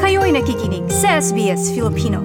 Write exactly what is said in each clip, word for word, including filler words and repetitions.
Kayo'y nakikinig sa S B S Filipino.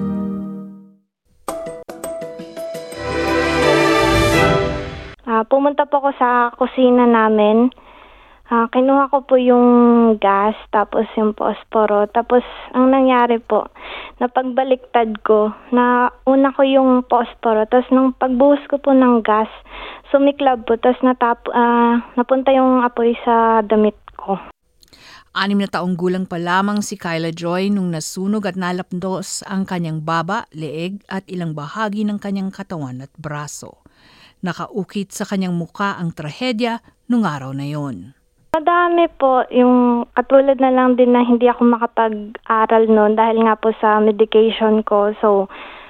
Uh, pumunta po ako sa kusina namin. Uh, kinuha ko po yung gas, tapos yung posporo. Tapos, ang nangyari po, napagbaliktad ko, na una ko yung posporo. Tapos, nung pagbuhos ko po ng gas, sumiklab po. Tapos, natap, uh, napunta yung apoy sa damit ko. Anim na taong gulang pa lamang si Kyla Joy nung nasunog at nalapdos ang kanyang baba, leeg at ilang bahagi ng kanyang katawan at braso. Nakaukit sa kanyang muka ang trahedya nung araw na yon. Madami po, yung katulad na lang din na hindi ako makapag-aral noon dahil nga po sa medication ko. So,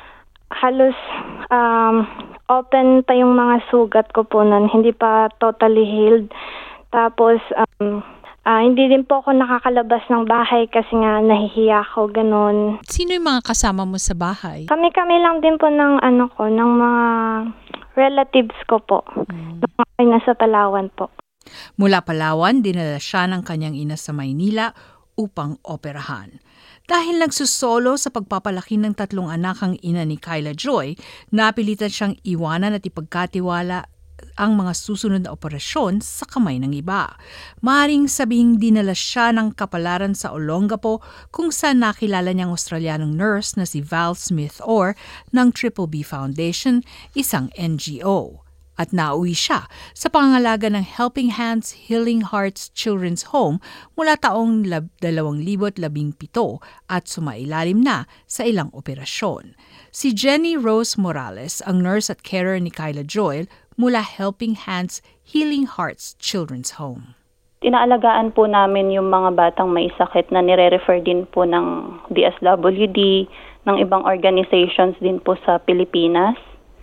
halos um, open pa yung mga sugat ko po noon, hindi pa totally healed. Tapos, um, Uh, hindi din po ako nakakalabas ng bahay kasi nga nahihiya ako, ganun. Sino yung mga kasama mo sa bahay? Kami-kami lang din po ng ano ko, ng mga relatives ko po. Mm. Ng nasa Palawan po. Mula Palawan, dinala siya ng kanyang ina sa Maynila upang operahan. Dahil nagsusolo sa pagpapalaki ng tatlong anak ang ina ni Kyla Joy, napilitan siyang iwanan at ipagkatiwala ang mga susunod na operasyon sa kamay ng iba. Maring sabihing dinala siya ng kapalaran sa Olongapo kung saan nakilala niyang Australianong nurse na si Val Smith Orr ng Triple B Foundation, isang N G O. At nauwi siya sa pangangalaga ng Helping Hands Healing Hearts Children's Home mula taong dalawang libo't labing pito at sumailalim na sa ilang operasyon. Si Jenny Rose Morales, ang nurse at carer ni Kyla Joy mula Helping Hands Healing Hearts Children's Home. Inaalagaan po namin yung mga batang may sakit na nire-refer din po ng D S W D, ng ibang organizations din po sa Pilipinas.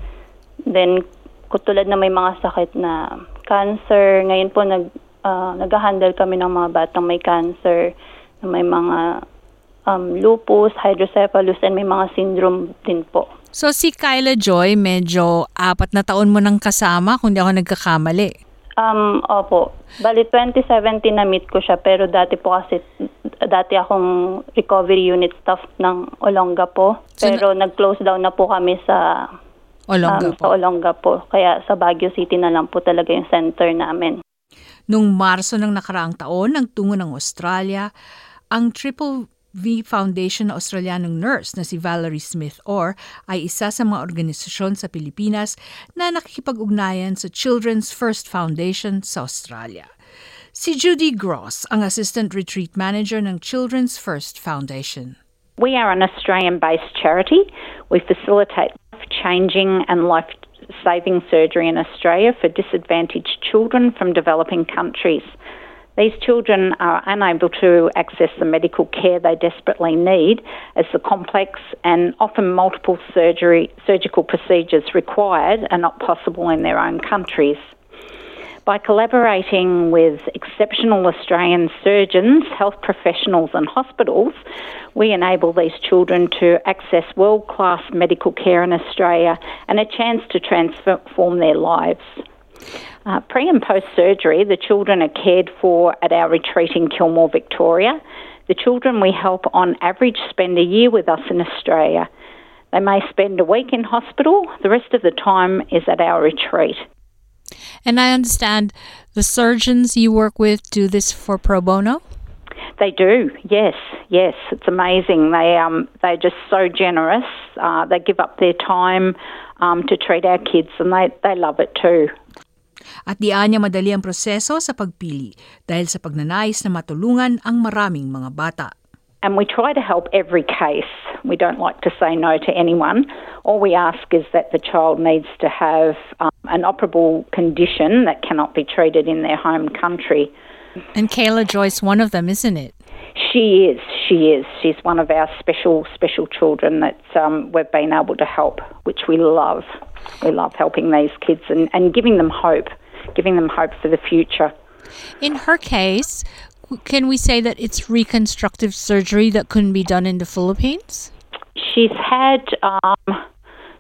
Then, tulad na may mga sakit na cancer, ngayon po nag, uh, nag-handle kami ng mga batang may cancer, na may mga um, lupus, hydrocephalus, and may mga syndrome din po. So si Kyla Joy, medyo apat na taon mo nang kasama, kung di ako nagkakamali. Um, opo. Bali, twenty seventeen na-meet ko siya, pero dati po kasi, dati akong recovery unit staff ng Olongapo. So, pero na- nag-close down na po kami sa Olongapo. Um, sa Olongapo. Kaya sa Baguio City na lang po talaga yung center namin. Noong Marso ng nakaraang taon, nagtungo ng Australia, ang Triple V Foundation na Australianong nurse na si Valerie Smith Orr ay isa sa mga organisasyon sa Pilipinas na nakikipag-ugnayan sa Children's First Foundation sa Australia. Si Judy Gross, ang Assistant Retreat Manager ng Children's First Foundation. We are an Australian-based charity. We facilitate life-changing and life-saving surgery in Australia for disadvantaged children from developing countries. These children are unable to access the medical care they desperately need as the complex and often multiple surgery, surgical procedures required are not possible in their own countries. By collaborating with exceptional Australian surgeons, health professionals and hospitals, we enable these children to access world-class medical care in Australia and a chance to transform their lives. Uh, pre and post-surgery, the children are cared for at our retreat in Kilmore, Victoria. The children we help on average spend a year with us in Australia. They may spend a week in hospital, the rest of the time is at our retreat. And I understand the surgeons you work with do this for pro bono? They do, yes, yes. It's amazing. They, um, they're just so generous. Uh, they give up their time um, to treat our kids and they, they love it too. At diyan niya madali ang proseso sa pagpili dahil sa pagnanais na matulungan ang maraming mga bata. And we try to help every case. We don't like to say no to anyone. All we ask is that the child needs to have um, an operable condition that cannot be treated in their home country. And Kyla Joy's one of them, isn't it? She is, she is. She's one of our special, special children that um, we've been able to help, which we love. We love helping these kids and, and giving them hope, giving them hope for the future. In her case, can we say that it's reconstructive surgery that couldn't be done in the Philippines? She's had um,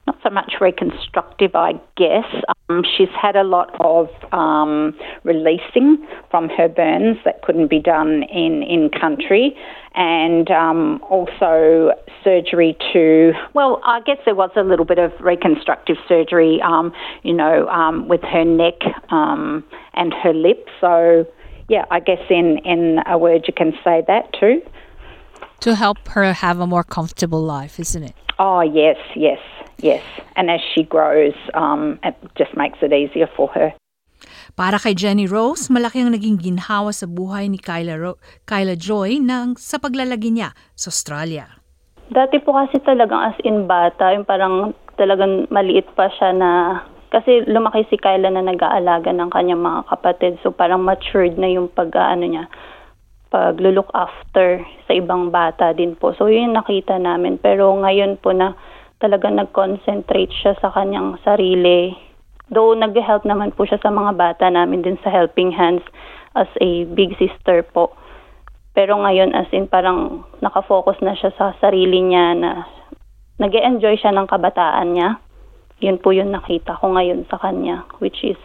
not so much reconstructive, I guess. Um, she's had a lot of um, releasing from her burns that couldn't be done in, in country, and um, also surgery to, well, I guess there was a little bit of reconstructive surgery, um, you know, um, with her neck um, and her lips. So, yeah, I guess in, in a word you can say that too. To help her have a more comfortable life, isn't it? Oh, yes, yes, yes. And as she grows, um, it just makes it easier for her. Para kay Jenny Rose, malaki ang naging ginhawa sa buhay ni Kyla, Ro- Kyla Joy nang sa paglalagi niya sa Australia. Dati po kasi talagang as in bata, yung parang talagang maliit pa siya na, kasi lumaki si Kyla na nag-aalaga ng kanyang mga kapatid. So parang matured na yung pag-ano niya, pag-look after sa ibang bata din po. So yun nakita namin. Pero ngayon po na talaga nag-concentrate siya sa kanyang sarili. Though nag-help naman po siya sa mga bata namin din sa Helping Hands as a big sister po. Pero ngayon as in parang nakafocus na siya sa sarili niya na nag-enjoy siya ng kabataan niya. Yun po yung nakita ko ngayon sa kanya, which is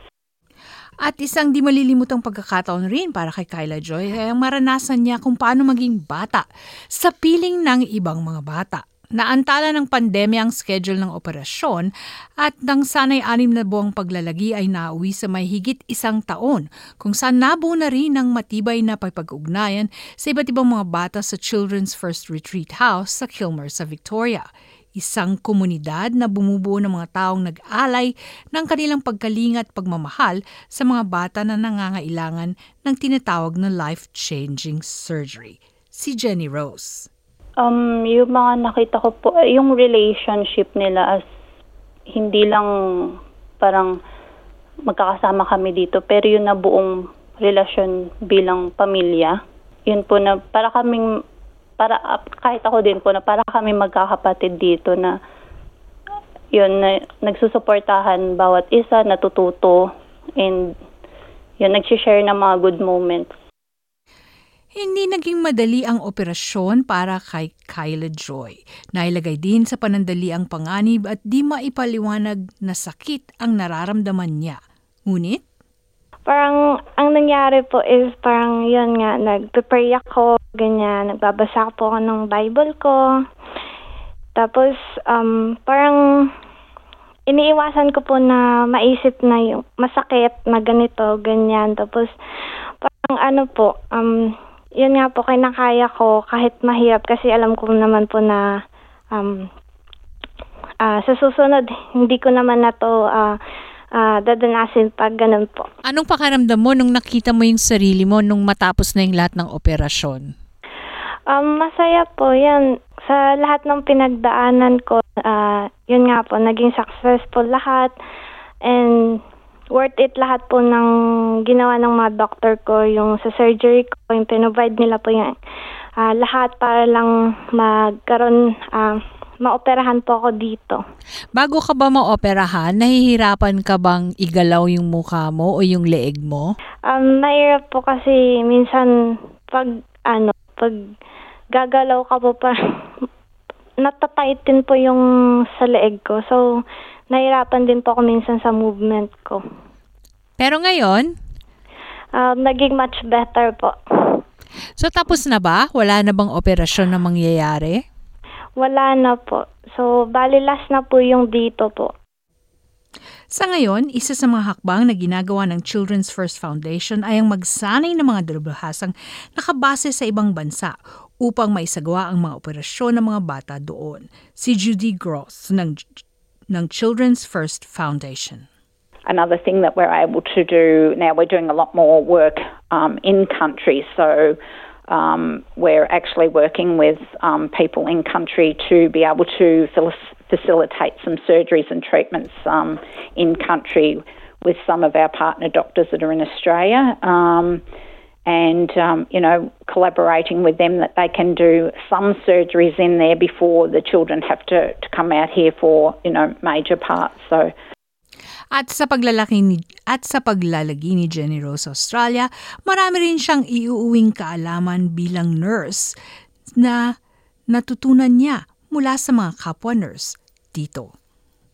At isang di malilimutang pagkakataon rin para kay Kyla Joy ay ang maranasan niya kung paano maging bata sa piling ng ibang mga bata. Naantala ng pandemya ang schedule ng operasyon at nang sana'y anim na buwang paglalagi ay nauwi sa may higit isang taon kung saan nabuo na rin ang matibay na pagpag-ugnayan sa iba't ibang mga bata sa Children's First Retreat House sa Kilmer sa Victoria. Isang komunidad na bumubuo ng mga taong nag-alay ng kanilang pagkalinga at pagmamahal sa mga bata na nangangailangan ng tinatawag na life-changing surgery. Si Jenny Rose. Um, yung mga nakita ko po, yung relationship nila as hindi lang parang magkakasama kami dito, pero yung nabuong relasyon bilang pamilya, yun po na para kaming, para kahit ako din po na para kami magkakapatid dito na yun, na, nagsusuportahan bawat isa, natututo, and yun, nagsishare ng mga good moments. Hindi naging madali ang operasyon para kay Kyla Joy. Nailagay din sa panandali ang panganib at di maipaliwanag na sakit ang nararamdaman niya. Ngunit, Parang, ang nangyari po is parang yun nga, nag-pray ako, ganyan, nagbabasa po ako ng Bible ko. Tapos, um, parang, iniiwasan ko po na maisip na yung masakit na ganito, ganyan. Tapos, parang ano po, um, yun nga po, kinakaya ko kahit mahirap kasi alam ko naman po na um, uh, sa susunod, hindi ko naman na to uh, uh, dadanasin pag ganun po. anong pakiramdam mo nung nakita mo yung sarili mo nung matapos na yung lahat ng operasyon? Um, masaya po yan. Sa lahat ng pinagdaanan ko, uh, yun nga po, naging successful lahat. And worth it lahat po ng ginawa ng mga doctor ko, yung sa surgery ko, yung pinrovide nila po yung uh, lahat para lang magkaroon, uh, maoperahan po ako dito. Bago ka ba maoperahan, nahihirapan ka bang igalaw yung mukha mo o yung leeg mo? Um, mahirap po kasi minsan pag, ano, pag gagalaw ka po pa, natataitin po yung sa leeg ko. So, nahirapan din po ako minsan sa movement ko. Pero ngayon? Um, naging much better po. So tapos na ba? Wala na bang operasyon na mangyayari? Wala na po. So, bali last na po yung dito po. Sa ngayon, isa sa mga hakbang na ginagawa ng Children's First Foundation ay ang magsanay ng mga dalubhasang nakabase sa ibang bansa upang maisagawa ang mga operasyon ng mga bata doon. Si Judy Gross ng ng Children's First Foundation. Another thing that we're able to do now, we're doing a lot more work um, in country. So um, we're actually working with um, people in country to be able to fil- facilitate some surgeries and treatments um, in country with some of our partner doctors that are in Australia. Um, and, um, you know, collaborating with them that they can do some surgeries in there before the children have to, to come out here for, you know, major parts. So, At sa paglalaki ni at sa paglalagi ni Jenny Rose sa Australia, marami rin siyang iuuwing kaalaman bilang nurse na natutunan niya mula sa mga kapwa nurse dito.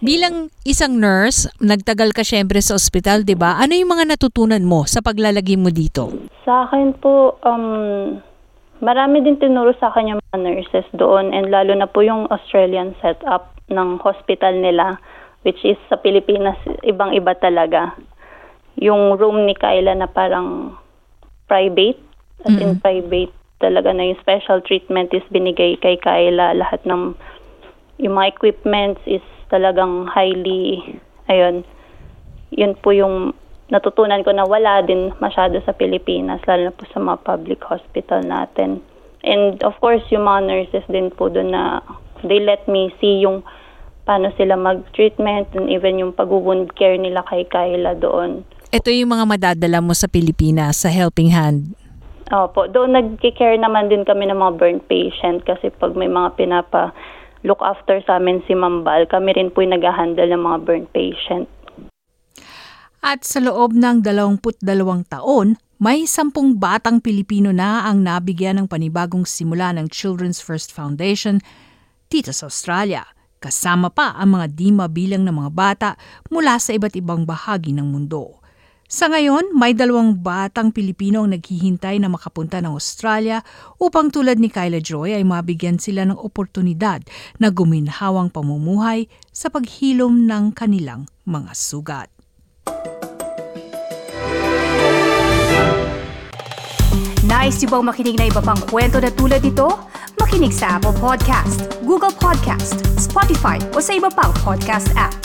Bilang isang nurse, nagtagal ka syempre sa ospital, 'di ba? Ano yung mga natutunan mo sa paglalagay mo dito? Sa akin po, um, marami din tinuro sa akin yung mga nurses doon, and lalo na po yung Australian setup ng hospital nila, which is sa Pilipinas, ibang-iba talaga. Yung room ni Kyla na parang private, as in Mm. private talaga, na yung special treatment is binigay kay Kyla. Lahat ng yung mga equipments is talagang highly, ayun, yun po yung natutunan ko na wala din masyado sa Pilipinas, lalo na po sa mga public hospital natin. And of course, yung mga nurses din po doon na they let me see yung paano sila mag-treatment, and even yung pag-wound care nila kay Kyla doon. Ito yung mga madadala mo sa Pilipinas, sa Helping Hand. Opo, doon nag-care naman din kami ng mga burn patient, kasi pag may mga pinapa look after sa amin si Mambal, kami rin po yung nag-handle ng mga burn patient. At sa loob ng dalawampu't dalawang taon, may sampung batang Pilipino na ang nabigyan ng panibagong simula ng Children's First Foundation dito sa Australia. Kasama pa ang mga di mabilang na mga bata mula sa iba't ibang bahagi ng mundo. Sa ngayon, may dalawang batang Pilipino ang naghihintay na makapunta ng Australia upang tulad ni Kyla Joy ay mabigyan sila ng oportunidad na guminhawang pamumuhay sa paghilom ng kanilang mga sugat. Nice yung bang makinig na iba pang kwento na tulad ito? Makinig sa Apple Podcast, Google Podcast, Spotify o sa iba pang podcast app.